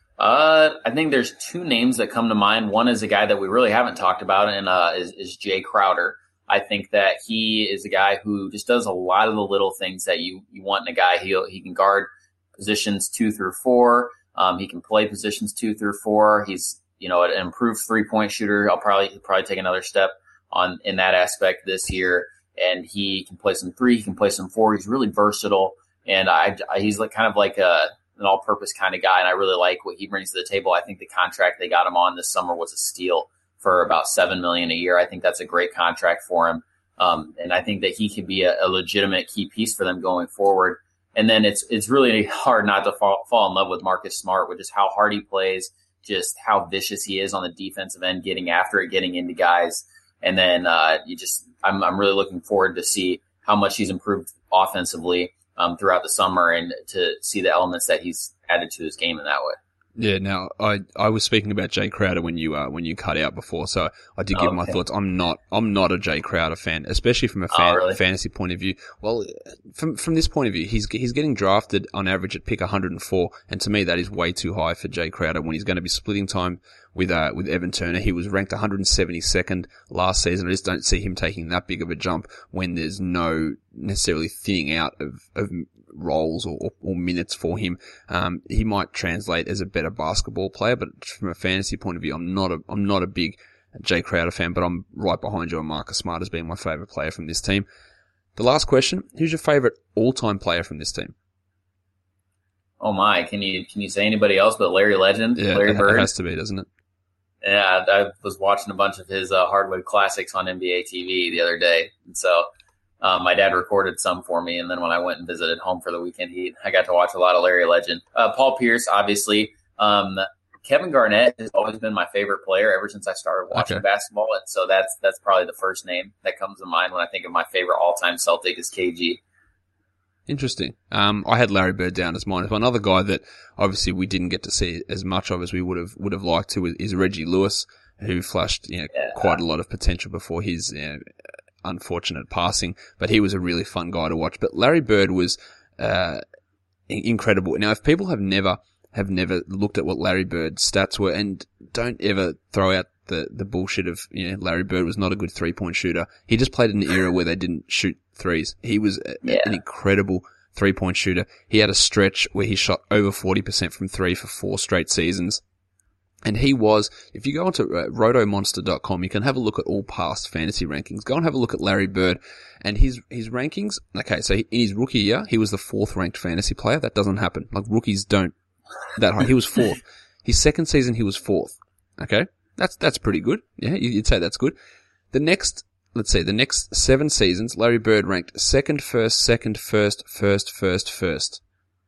I think there's two names that come to mind. One is a guy that we really haven't talked about, and is Jay Crowder. I think that he is a guy who just does a lot of the little things that you want in a guy. He can guard positions 2 through 4. He can play positions 2 through 4. He's, an improved 3-point shooter. He'll probably take another step in that aspect this year. And he can play some 3. He can play some 4. He's really versatile. And he's kind of like an all-purpose kind of guy. And I really like what he brings to the table. I think the contract they got him on this summer was a steal for about $7 million a year. I think that's a great contract for him. And I think that he could be a legitimate key piece for them going forward. And then it's really hard not to fall in love with Marcus Smart, with just how hard he plays, just how vicious he is on the defensive end, getting after it, getting into guys. And then I'm really looking forward to see how much he's improved offensively throughout the summer, and to see the elements that he's added to his game in that way.
Yeah, now I was speaking about Jay Crowder when you cut out before, so I did give my thoughts. I'm not a Jay Crowder fan, especially from a fantasy point of view. Well, from this point of view, he's getting drafted on average at pick 104, and to me that is way too high for Jay Crowder when he's going to be splitting time with Evan Turner. He was ranked 172nd last season. I just don't see him taking that big of a jump when there's no necessarily thinning out of roles or minutes for him. He might translate as a better basketball player, but from a fantasy point of view, I'm not a big Jay Crowder fan, but I'm right behind you on Marcus Smart as being my favorite player from this team. The last question, who's your favorite all-time player from this team?
Oh my, can you say anybody else but Larry Legend?
Yeah,
Larry Bird?
It has to be, doesn't it?
Yeah, I was watching a bunch of his Hardwood Classics on NBA TV the other day. And so my dad recorded some for me, and then when I went and visited home for the weekend, I got to watch a lot of Larry Legend. Paul Pierce, obviously. Kevin Garnett has always been my favorite player ever since I started watching basketball. And so that's probably the first name that comes to mind when I think of my favorite all-time Celtic is KG.
Interesting. I had Larry Bird down as mine. Another guy that obviously we didn't get to see as much of as we would have liked to is Reggie Lewis, who flashed quite a lot of potential before his unfortunate passing. But he was a really fun guy to watch. But Larry Bird was incredible. Now, if people have never looked at what Larry Bird's stats were, and don't ever throw out the bullshit of Larry Bird was not a good 3-point shooter. He just played in an era where they didn't shoot threes. He was an incredible 3-point shooter. He had a stretch where he shot over 40% from 3 for 4 straight seasons. And he was, if you go onto rotomonster.com, you can have a look at all past fantasy rankings. Go and have a look at Larry Bird and his rankings. Okay, so in his rookie year, he was the 4th ranked fantasy player. That doesn't happen. Like, rookies don't that high. He was 4th. His second season, he was 4th. Okay? That's pretty good. Yeah, you'd say that's good. The next 7 seasons, Larry Bird ranked 2nd, 1st, 2nd, 1st, 1st.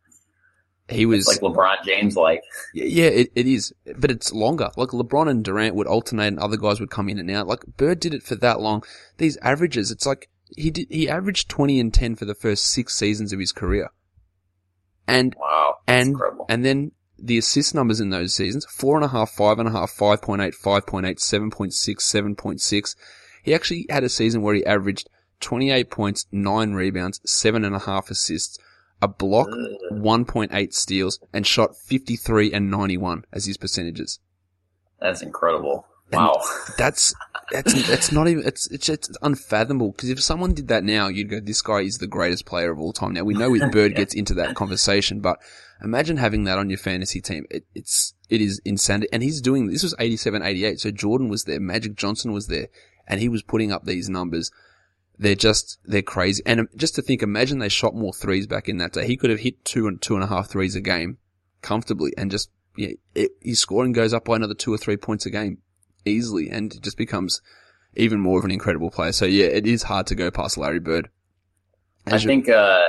He was
like LeBron James, like.
Yeah, it is, but it's longer. Like, LeBron and Durant would alternate, and other guys would come in and out. Like, Bird did it for that long. These averages, it's like he averaged 20 and 10 for the first 6 seasons of his career. And
wow, that's incredible.
And then the assist numbers in those seasons: 4.5, 5.5, 5.8, 5.8, 7.6, 7.6. He actually had a season where he averaged 28 points, 9 rebounds, 7.5 assists, a block, 1.8 steals, and shot 53 and 91 as his percentages.
That's incredible. Wow.
That's not even, it's unfathomable, because if someone did that now, you'd go, this guy is the greatest player of all time. Now, we know with Bird gets into that conversation, but imagine having that on your fantasy team. It is insanity. And this was 87, 88, so Jordan was there, Magic Johnson was there, and he was putting up these numbers. They're crazy. And just to think, imagine they shot more threes back in that day. He could have hit 2 and 2.5 threes a game comfortably, and just, his scoring goes up by another 2 or 3 points a game easily, and it just becomes even more of an incredible player. So yeah, it is hard to go past Larry Bird.
I think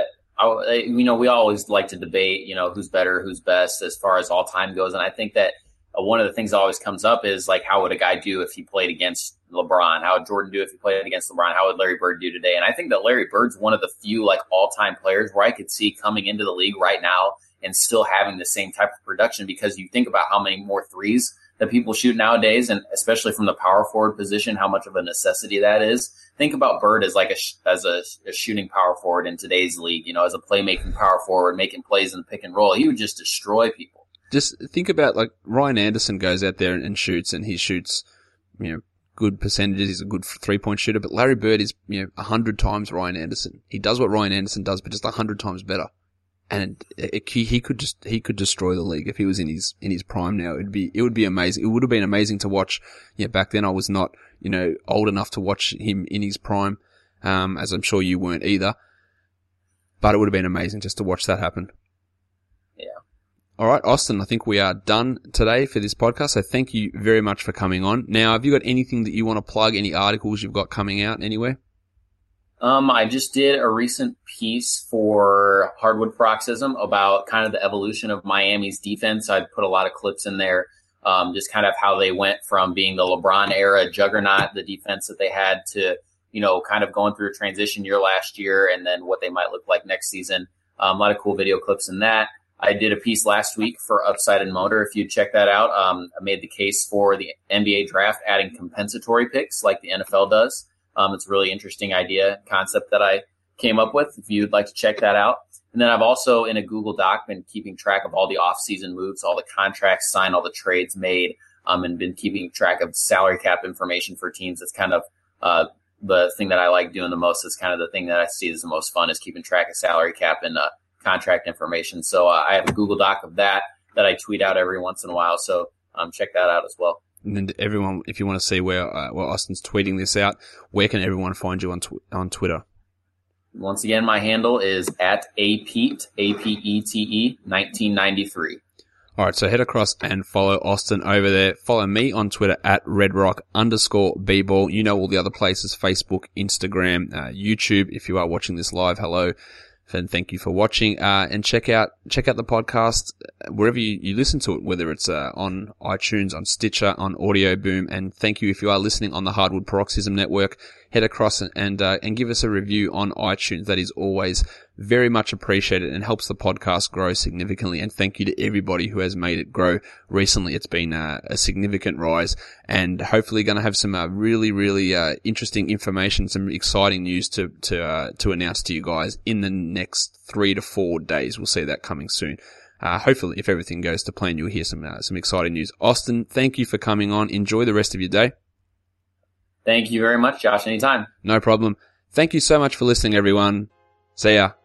we always like to debate, who's better, who's best as far as all time goes. And I think that one of the things that always comes up is like, how would a guy do if he played against LeBron? How would Jordan do if he played against LeBron? How would Larry Bird do today? And I think that Larry Bird's one of the few like all-time players where I could see coming into the league right now and still having the same type of production, because you think about how many more threes that people shoot nowadays, and especially from the power forward position, how much of a necessity that is. Think about Bird as like a shooting power forward in today's league, as a playmaking power forward, making plays in the pick and roll. He would just destroy people.
Just think about like Ryan Anderson goes out there and shoots, and he shoots, good percentages. He's a good 3-point shooter, but Larry Bird is, 100 times Ryan Anderson. He does what Ryan Anderson does, but just 100 times better. And he could destroy the league if he was in his prime now. It would be amazing. It would have been amazing to watch. Back then I was not, old enough to watch him in his prime, as I'm sure you weren't either. But it would have been amazing just to watch that happen.
Yeah.
All right, Austin, I think we are done today for this podcast. So thank you very much for coming on. Now, have you got anything that you want to plug? Any articles you've got coming out anywhere?
I just did a recent piece for Hardwood Paroxysm about kind of the evolution of Miami's defense. I put a lot of clips in there, just kind of how they went from being the LeBron era juggernaut, the defense that they had, to, kind of going through a transition year last year, and then what they might look like next season. A lot of cool video clips in that. I did a piece last week for Upside and Motor. If you check that out, I made the case for the NBA draft adding compensatory picks like the NFL does. It's a really interesting concept that I came up with, if you'd like to check that out. And then I've also, in a Google Doc, been keeping track of all the off-season moves, all the contracts signed, all the trades made, and been keeping track of salary cap information for teams. That's kind of the thing that I like doing the most. Is kind of the thing that I see as the most fun, is keeping track of salary cap and contract information. So I have a Google Doc of that I tweet out every once in a while. So check that out as well.
And then everyone, if you want to see where Austin's tweeting this out, where can everyone find you on Twitter?
Once again, my handle is @apete, APETE 1993.
All right, so head across and follow Austin over there. Follow me on Twitter @redrock_bball. You know all the other places: Facebook, Instagram, YouTube. If you are watching this live, hello. And thank you for watching, and check out the podcast wherever you listen to it, whether it's on iTunes, on Stitcher, on Audio Boom. And thank you if you are listening on the Hardwood Paroxysm Network. Head across and give us a review on iTunes. That is always very much appreciated and helps the podcast grow significantly. And thank you to everybody who has made it grow recently. It's been a significant rise, and hopefully going to have some really, really interesting information, some exciting news to announce to you guys in the next 3 to 4 days. We'll see that coming soon. Hopefully, if everything goes to plan, you'll hear some exciting news. Austin, thank you for coming on. Enjoy the rest of your day.
Thank you very much, Josh. Anytime.
No problem. Thank you so much for listening, everyone. See ya.